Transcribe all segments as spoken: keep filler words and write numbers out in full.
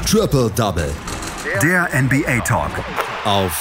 Triple Double. Der N B A Talk. Auf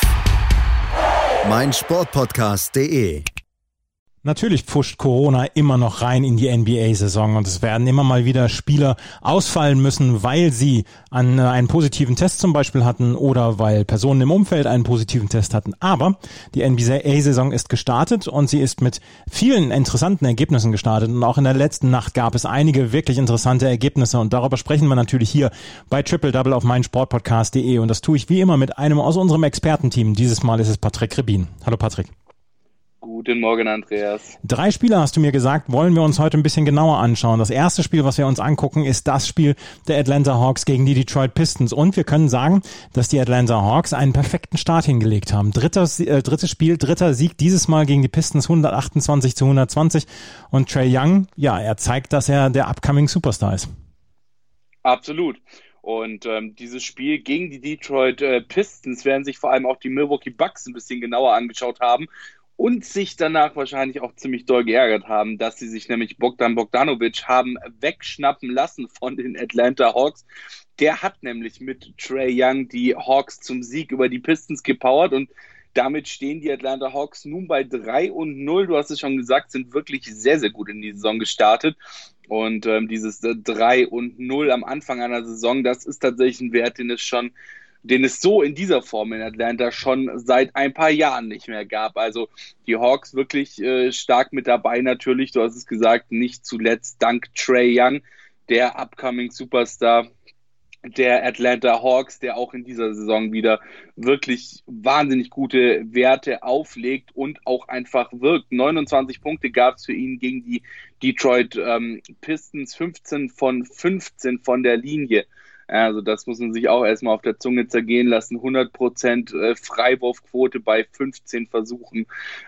meinsportpodcast punkt de. Natürlich pfuscht Corona immer noch rein in die N B A-Saison und es werden immer mal wieder Spieler ausfallen müssen, weil sie an einen positiven Test zum Beispiel hatten oder weil Personen im Umfeld einen positiven Test hatten. Aber die N B A-Saison ist gestartet und sie ist mit vielen interessanten Ergebnissen gestartet und auch in der letzten Nacht gab es einige wirklich interessante Ergebnisse und darüber sprechen wir natürlich hier bei Triple Double auf meinsportpodcast punkt de und das tue ich wie immer mit einem aus unserem Expertenteam. Dieses Mal ist es Patrick Rebin. Hallo Patrick. Guten Morgen, Andreas. Drei Spiele, hast du mir gesagt, wollen wir uns heute ein bisschen genauer anschauen. Das erste Spiel, was wir uns angucken, ist das Spiel der Atlanta Hawks gegen die Detroit Pistons. Und wir können sagen, dass die Atlanta Hawks einen perfekten Start hingelegt haben. Drittes, äh, drittes Spiel, dritter Sieg, dieses Mal gegen die Pistons hundertachtundzwanzig zu hundertzwanzig. Und Trae Young, ja, er zeigt, dass er der upcoming Superstar ist. Absolut. Und ähm, dieses Spiel gegen die Detroit äh, Pistons werden sich vor allem auch die Milwaukee Bucks ein bisschen genauer angeschaut haben. Und sich danach wahrscheinlich auch ziemlich doll geärgert haben, dass sie sich nämlich Bogdan Bogdanovic haben wegschnappen lassen von den Atlanta Hawks. Der hat nämlich mit Trae Young die Hawks zum Sieg über die Pistons gepowert und damit stehen die Atlanta Hawks nun bei drei und null. Du hast es schon gesagt, sind wirklich sehr, sehr gut in die Saison gestartet. Und ähm, dieses äh, drei und null am Anfang einer Saison, das ist tatsächlich ein Wert, den es schon den es so in dieser Form in Atlanta schon seit ein paar Jahren nicht mehr gab. Also die Hawks wirklich äh, stark mit dabei natürlich, du hast es gesagt, nicht zuletzt dank Trae Young, der upcoming Superstar der Atlanta Hawks, der auch in dieser Saison wieder wirklich wahnsinnig gute Werte auflegt und auch einfach wirkt. neunundzwanzig Punkte gab es für ihn gegen die Detroit ähm, Pistons, fünfzehn von fünfzehn von der Linie. Also das muss man sich auch erstmal auf der Zunge zergehen lassen. hundert Prozent Freiwurfquote bei fünfzehn Versuchen.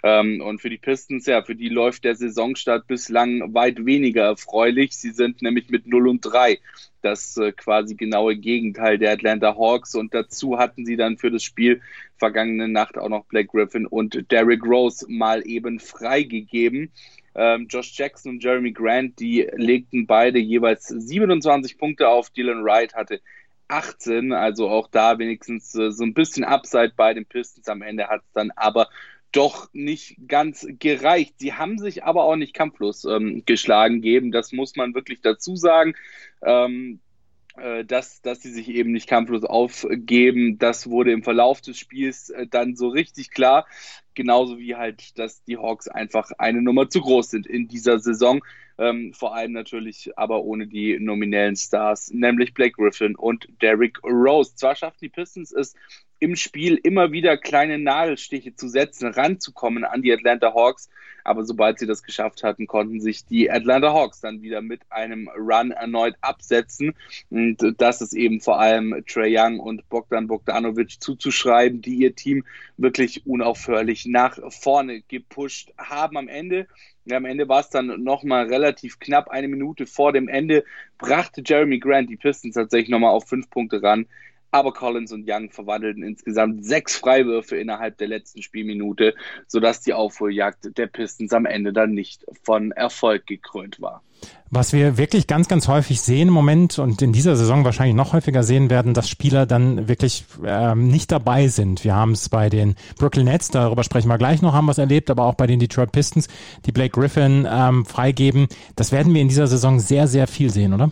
Und für die Pistons, ja, für die läuft der Saisonstart bislang weit weniger erfreulich. Sie sind nämlich mit null und drei. Das quasi genaue Gegenteil der Atlanta Hawks. Und dazu hatten sie dann für das Spiel vergangene Nacht auch noch Blake Griffin und Derrick Rose mal eben freigegeben. Ähm, Josh Jackson und Jeremy Grant, die legten beide jeweils siebenundzwanzig Punkte auf. Dylan Wright hatte achtzehn, also auch da wenigstens äh, so ein bisschen Upside bei den Pistons. Am Ende hat es dann aber doch nicht ganz gereicht. Sie haben sich aber auch nicht kampflos ähm, geschlagen gegeben, das muss man wirklich dazu sagen. Ähm, Dass, dass sie sich eben nicht kampflos aufgeben, das wurde im Verlauf des Spiels dann so richtig klar. Genauso wie halt, dass die Hawks einfach eine Nummer zu groß sind in dieser Saison. Ähm, vor allem natürlich aber ohne die nominellen Stars, nämlich Blake Griffin und Derrick Rose. Zwar schaffen die Pistons es im Spiel immer wieder kleine Nadelstiche zu setzen, ranzukommen an die Atlanta Hawks, aber sobald sie das geschafft hatten, konnten sich die Atlanta Hawks dann wieder mit einem Run erneut absetzen und das ist eben vor allem Trae Young und Bogdan Bogdanovic zuzuschreiben, die ihr Team wirklich unaufhörlich nach vorne gepusht haben. Am Ende Ja, am Ende war es dann nochmal relativ knapp. Eine Minute vor dem Ende brachte Jeremy Grant die Pistons tatsächlich nochmal auf fünf Punkte ran. Aber Collins und Young verwandelten insgesamt sechs Freiwürfe innerhalb der letzten Spielminute, sodass die Aufholjagd der Pistons am Ende dann nicht von Erfolg gekrönt war. Was wir wirklich ganz, ganz häufig sehen im Moment und in dieser Saison wahrscheinlich noch häufiger sehen werden, dass Spieler dann wirklich ähm, nicht dabei sind. Wir haben es bei den Brooklyn Nets, darüber sprechen wir gleich noch, haben wir es erlebt, aber auch bei den Detroit Pistons, die Blake Griffin ähm, freigeben. Das werden wir in dieser Saison sehr, sehr viel sehen, oder?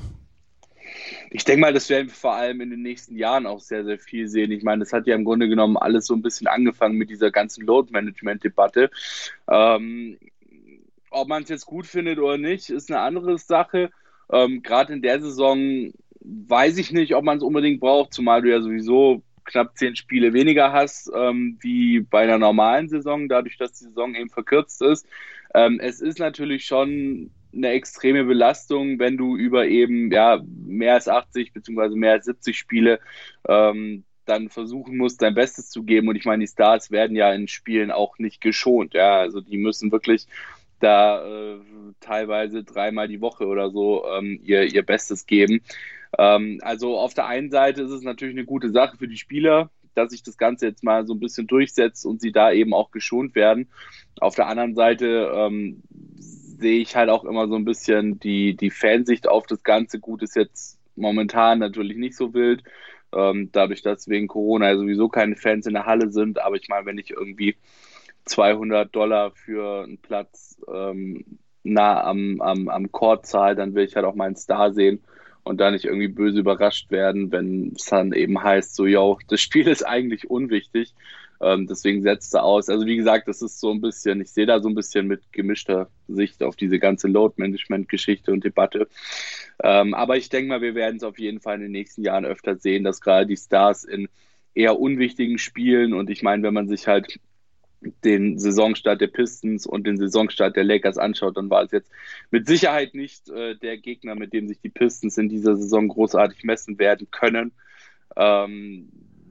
Ich denke mal, das werden wir vor allem in den nächsten Jahren auch sehr, sehr viel sehen. Ich meine, das hat ja im Grunde genommen alles so ein bisschen angefangen mit dieser ganzen Load-Management-Debatte. Ähm, ob man es jetzt gut findet oder nicht, ist eine andere Sache. Ähm, Gerade in der Saison weiß ich nicht, ob man es unbedingt braucht, zumal du ja sowieso knapp zehn Spiele weniger hast, ähm, wie bei einer normalen Saison, dadurch, dass die Saison eben verkürzt ist. Ähm, es ist natürlich schon eine extreme Belastung, wenn du über eben ja mehr als achtzig beziehungsweise mehr als siebzig Spiele ähm, dann versuchen musst, dein Bestes zu geben. Und ich meine, die Stars werden ja in Spielen auch nicht geschont. Ja, also die müssen wirklich da äh, teilweise dreimal die Woche oder so ähm, ihr, ihr Bestes geben. Ähm, also auf der einen Seite ist es natürlich eine gute Sache für die Spieler, dass sich das Ganze jetzt mal so ein bisschen durchsetzt und sie da eben auch geschont werden. Auf der anderen Seite ähm, sehe ich halt auch immer so ein bisschen die, die Fansicht auf das Ganze. Gut, ist jetzt momentan natürlich nicht so wild. Ähm, dadurch, dass wegen Corona sowieso keine Fans in der Halle sind. Aber ich meine, wenn ich irgendwie zweihundert Dollar für einen Platz ähm, nah am, am, am Court zahle, dann will ich halt auch meinen Star sehen und da nicht irgendwie böse überrascht werden, wenn es dann eben heißt, so, yo, das Spiel ist eigentlich unwichtig. Ähm, deswegen setzt er aus. Also wie gesagt, das ist so ein bisschen, ich sehe da so ein bisschen mit gemischter Sicht auf diese ganze Load-Management-Geschichte und Debatte. Ähm, aber ich denke mal, wir werden es auf jeden Fall in den nächsten Jahren öfter sehen, dass gerade die Stars in eher unwichtigen Spielen, und ich meine, wenn man sich halt den Saisonstart der Pistons und den Saisonstart der Lakers anschaut, dann war es jetzt mit Sicherheit nicht äh, der Gegner, mit dem sich die Pistons in dieser Saison großartig messen werden können. Ähm,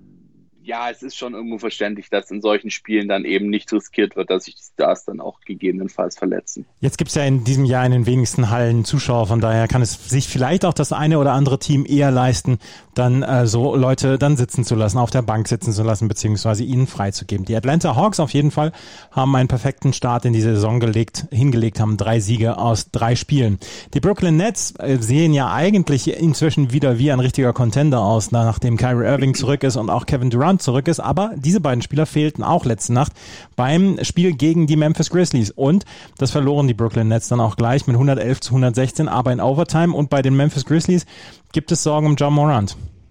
ja, es ist schon irgendwo verständlich, dass in solchen Spielen dann eben nicht riskiert wird, dass sich die Stars dann auch gegebenenfalls verletzen. Jetzt gibt es ja in diesem Jahr in den wenigsten Hallen Zuschauer, von daher kann es sich vielleicht auch das eine oder andere Team eher leisten, dann äh, so Leute dann sitzen zu lassen, auf der Bank sitzen zu lassen, beziehungsweise ihnen freizugeben. Die Atlanta Hawks auf jeden Fall haben einen perfekten Start in die Saison gelegt, hingelegt, haben drei Siege aus drei Spielen. Die Brooklyn Nets äh, sehen ja eigentlich inzwischen wieder wie ein richtiger Contender aus, nachdem Kyrie Irving zurück ist und auch Kevin Durant zurück ist, aber diese beiden Spieler fehlten auch letzte Nacht beim Spiel gegen die Memphis Grizzlies und das verloren die Brooklyn Nets dann auch gleich mit hundertelf zu hundertsechzehn, aber in Overtime, und bei den Memphis Grizzlies gibt es Sorgen um Ja Morant.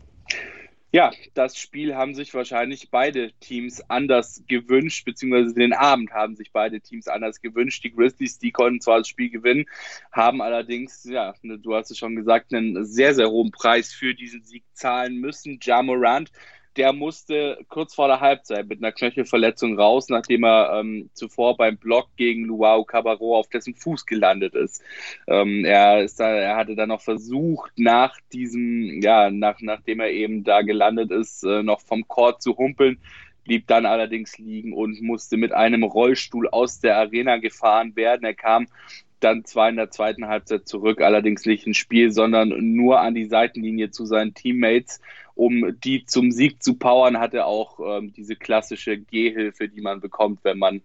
Ja, das Spiel haben sich wahrscheinlich beide Teams anders gewünscht, beziehungsweise den Abend haben sich beide Teams anders gewünscht. Die Grizzlies, die konnten zwar das Spiel gewinnen, haben allerdings, ja, du hast es schon gesagt, einen sehr, sehr hohen Preis für diesen Sieg zahlen müssen. Ja Morant, der musste kurz vor der Halbzeit mit einer Knöchelverletzung raus, nachdem er ähm, zuvor beim Block gegen Luau Cabarro auf dessen Fuß gelandet ist. Ähm, er ist da, er hatte dann noch versucht, nach diesem, ja, nach, nachdem er eben da gelandet ist, äh, noch vom Court zu humpeln, blieb dann allerdings liegen und musste mit einem Rollstuhl aus der Arena gefahren werden. Er kam dann zwar in der zweiten Halbzeit zurück, allerdings nicht ins Spiel, sondern nur an die Seitenlinie zu seinen Teammates, um die zum Sieg zu powern, hat er auch ähm, diese klassische Gehhilfe, die man bekommt, wenn man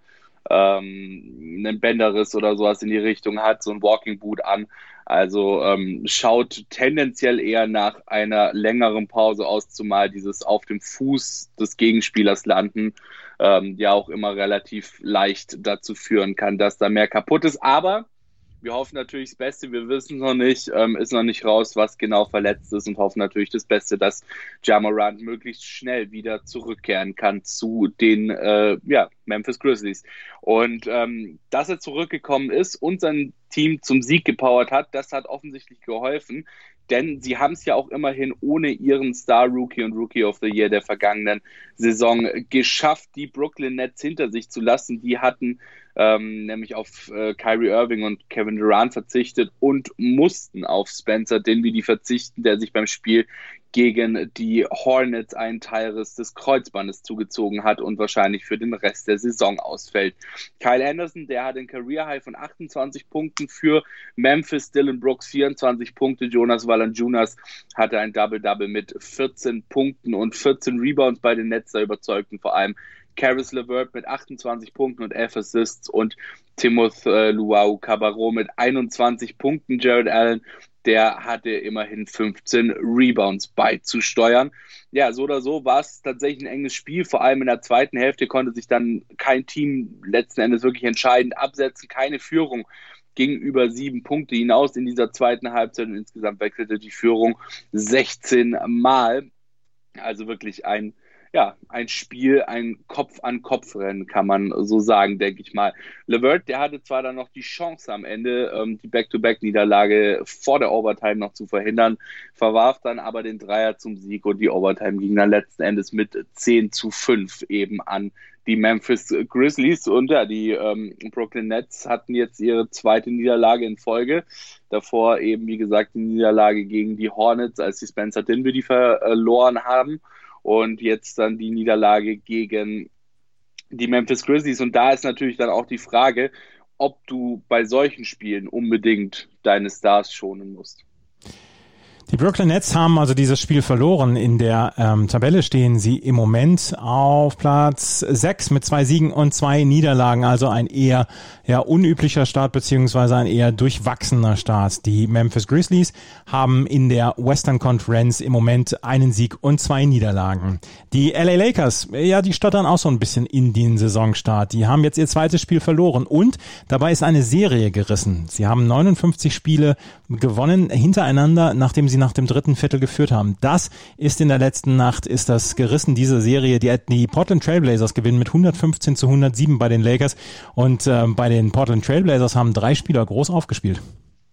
ähm, einen Bänderriss oder sowas in die Richtung hat, so ein Walking Boot an. Also ähm, schaut tendenziell eher nach einer längeren Pause aus, zumal dieses auf dem Fuß des Gegenspielers landen ähm, ja auch immer relativ leicht dazu führen kann, dass da mehr kaputt ist. Aber wir hoffen natürlich das Beste, wir wissen noch nicht, ähm, ist noch nicht raus, was genau verletzt ist, und hoffen natürlich das Beste, dass Ja Morant möglichst schnell wieder zurückkehren kann zu den äh, ja, Memphis Grizzlies. Und ähm, dass er zurückgekommen ist und sein Team zum Sieg gepowert hat, das hat offensichtlich geholfen, denn sie haben es ja auch immerhin ohne ihren Star-Rookie und Rookie of the Year der vergangenen Saison geschafft, die Brooklyn Nets hinter sich zu lassen. Die hatten ähm, nämlich auf äh, Kyrie Irving und Kevin Durant verzichtet und mussten auf Spencer Dinwiddie verzichten, der sich beim Spiel gegen die Hornets einen Teilriss des Kreuzbandes zugezogen hat und wahrscheinlich für den Rest der Saison ausfällt. Kyle Anderson, der hat ein Career-High von achtundzwanzig Punkten für Memphis, Dillon Brooks vierundzwanzig Punkte, Jonas Valanciunas hatte ein Double-Double mit vierzehn Punkten und vierzehn Rebounds bei den Nets, da überzeugten vor allem Caris LeVert mit achtundzwanzig Punkten und elf Assists und Timothé äh, Luau Cabarro mit einundzwanzig Punkten. Jared Allen, der hatte immerhin fünfzehn Rebounds beizusteuern. Ja, so oder so war es tatsächlich ein enges Spiel. Vor allem in der zweiten Hälfte konnte sich dann kein Team letzten Endes wirklich entscheidend absetzen. Keine Führung ging über sieben Punkte hinaus in dieser zweiten Halbzeit und insgesamt wechselte die Führung sechzehn Mal. Also wirklich ein Ja, ein Spiel, ein Kopf-an-Kopf-Rennen, kann man so sagen, denke ich mal. LeVert, der hatte zwar dann noch die Chance am Ende, ähm, die Back-to-Back-Niederlage vor der Overtime noch zu verhindern, verwarf dann aber den Dreier zum Sieg und die Overtime ging dann letzten Endes mit zehn zu fünf eben an die Memphis Grizzlies. Und ja, die ähm, Brooklyn Nets hatten jetzt ihre zweite Niederlage in Folge. Davor eben, wie gesagt, die Niederlage gegen die Hornets, als die Spencer Dinwiddie verloren haben. Und jetzt dann die Niederlage gegen die Memphis Grizzlies. Und da ist natürlich dann auch die Frage, ob du bei solchen Spielen unbedingt deine Stars schonen musst. Die Brooklyn Nets haben also dieses Spiel verloren. In der ähm, Tabelle stehen sie im Moment auf Platz sechs mit zwei Siegen und zwei Niederlagen. Also ein eher ja, unüblicher Start beziehungsweise ein eher durchwachsener Start. Die Memphis Grizzlies haben in der Western Conference im Moment einen Sieg und zwei Niederlagen. Die L A Lakers, ja, die stottern auch so ein bisschen in den Saisonstart. Die haben jetzt ihr zweites Spiel verloren und dabei ist eine Serie gerissen. Sie haben neunundfünfzig Spiele gewonnen hintereinander, nachdem sie nach dem dritten Viertel geführt haben. Das ist in der letzten Nacht, ist das gerissen, diese Serie. Die, die Portland Trailblazers gewinnen mit hundertfünfzehn zu hundertsieben bei den Lakers und äh, bei den Portland Trailblazers haben drei Spieler groß aufgespielt.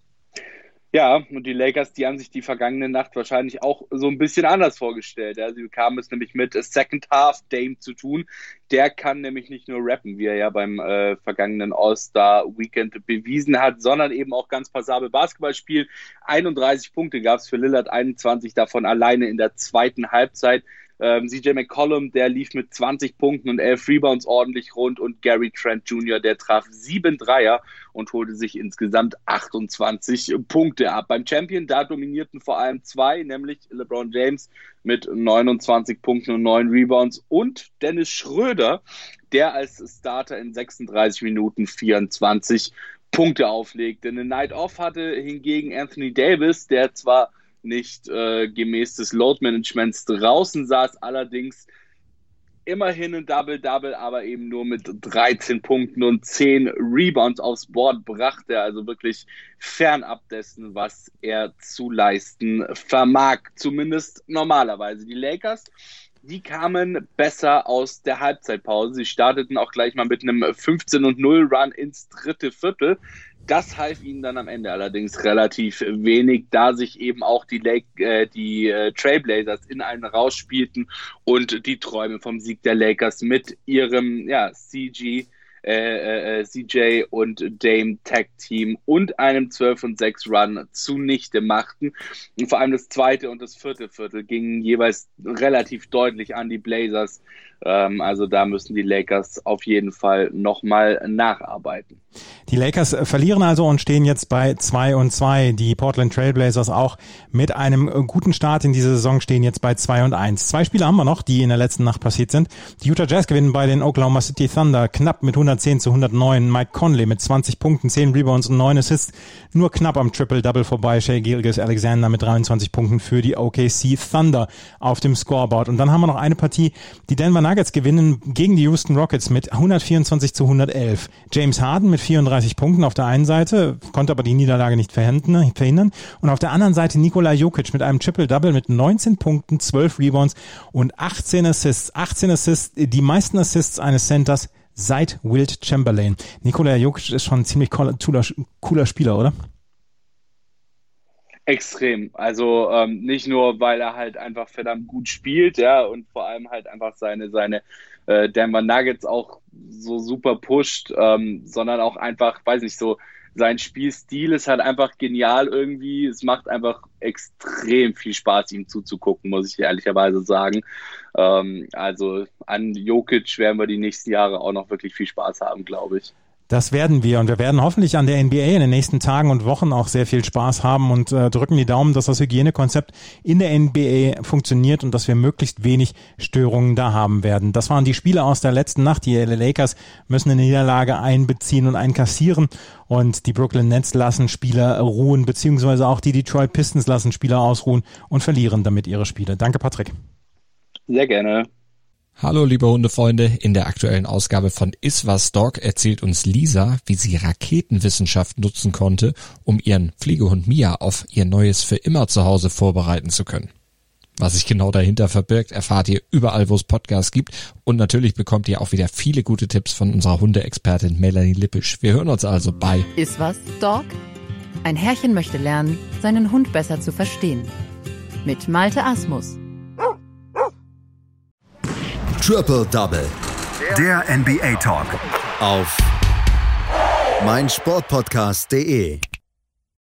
Ja, und die Lakers, die haben sich die vergangene Nacht wahrscheinlich auch so ein bisschen anders vorgestellt. Ja. Sie bekamen es nämlich mit Second Half Dame zu tun. Der kann nämlich nicht nur rappen, wie er ja beim äh, vergangenen All-Star-Weekend bewiesen hat, sondern eben auch ganz passabel Basketball spielen. einunddreißig Punkte gab es für Lillard, einundzwanzig davon alleine in der zweiten Halbzeit. Ähm, C J McCollum, der lief mit zwanzig Punkten und elf Rebounds ordentlich rund und Gary Trent Junior, der traf sieben Dreier und holte sich insgesamt achtundzwanzig Punkte ab. Beim Champion, da dominierten vor allem zwei, nämlich LeBron James mit neunundzwanzig Punkten und neun Rebounds und Dennis Schröder, der als Starter in sechsunddreißig Minuten vierundzwanzig Punkte auflegte. Eine Night Off hatte hingegen Anthony Davis, der zwar nicht äh, gemäß des Load-Managements draußen saß, allerdings immerhin ein Double-Double, aber eben nur mit dreizehn Punkten und zehn Rebounds aufs Board brachte, also wirklich fernab dessen, was er zu leisten vermag, zumindest normalerweise. Die Lakers, die kamen besser aus der Halbzeitpause. Sie starteten auch gleich mal mit einem fünfzehn und null Run ins dritte Viertel. Das half ihnen dann am Ende allerdings relativ wenig, da sich eben auch die, Lake, äh, die äh, Trailblazers in einen rausspielten und die Träume vom Sieg der Lakers mit ihrem ja, C G, äh, äh, C J und Dame Tag Team und einem zwölf und sechs Run zunichte machten. Und vor allem das zweite und das vierte Viertel gingen jeweils relativ deutlich an die Blazers. Ähm, also da müssen die Lakers auf jeden Fall nochmal nacharbeiten. Die Lakers verlieren also und stehen jetzt bei zwei und zwei. Die Portland Trailblazers auch mit einem guten Start in diese Saison stehen jetzt bei zwei und eins. Zwei Spiele haben wir noch, die in der letzten Nacht passiert sind. Die Utah Jazz gewinnen bei den Oklahoma City Thunder knapp mit hundertzehn zu hundertneun. Mike Conley mit zwanzig Punkten, zehn Rebounds und neun Assists. Nur knapp am Triple-Double vorbei. Shai Gilgeous-Alexander mit dreiundzwanzig Punkten für die O K C Thunder auf dem Scoreboard. Und dann haben wir noch eine Partie. Die Denver Nuggets gewinnen gegen die Houston Rockets mit hundertvierundzwanzig zu hundertelf. James Harden mit vierunddreißig Punkten auf der einen Seite, konnte aber die Niederlage nicht verhindern. Und auf der anderen Seite Nikola Jokic mit einem Triple-Double mit neunzehn Punkten, zwölf Rebounds und achtzehn Assists. achtzehn Assists, die meisten Assists eines Centers seit Wilt Chamberlain. Nikola Jokic ist schon ein ziemlich cooler, cooler Spieler, oder? Extrem. Also ähm, nicht nur, weil er halt einfach verdammt gut spielt, ja, und vor allem halt einfach seine, seine äh, Denver Nuggets auch so super pusht, ähm, sondern auch einfach, weiß nicht, so sein Spielstil ist halt einfach genial irgendwie. Es macht einfach extrem viel Spaß, ihm zuzugucken, muss ich ehrlicherweise sagen. Ähm, also an Jokic werden wir die nächsten Jahre auch noch wirklich viel Spaß haben, glaube ich. Das werden wir und wir werden hoffentlich an der N B A in den nächsten Tagen und Wochen auch sehr viel Spaß haben und äh, drücken die Daumen, dass das Hygienekonzept in der N B A funktioniert und dass wir möglichst wenig Störungen da haben werden. Das waren die Spiele aus der letzten Nacht. Die L A Lakers müssen eine Niederlage einbeziehen und einkassieren und die Brooklyn Nets lassen Spieler ruhen, beziehungsweise auch die Detroit Pistons lassen Spieler ausruhen und verlieren damit ihre Spiele. Danke, Patrick. Sehr gerne. Hallo liebe Hundefreunde, in der aktuellen Ausgabe von Iswas Dog erzählt uns Lisa, wie sie Raketenwissenschaft nutzen konnte, um ihren Pflegehund Mia auf ihr neues für immer Zuhause vorbereiten zu können. Was sich genau dahinter verbirgt, erfahrt ihr überall, wo es Podcasts gibt und natürlich bekommt ihr auch wieder viele gute Tipps von unserer Hundeexpertin Melanie Lippisch. Wir hören uns also bei Iswas Dog? Ein Herrchen möchte lernen, seinen Hund besser zu verstehen. Mit Malte Asmus. Triple Double. Der N B A Talk. Auf meinsportpodcast punkt de.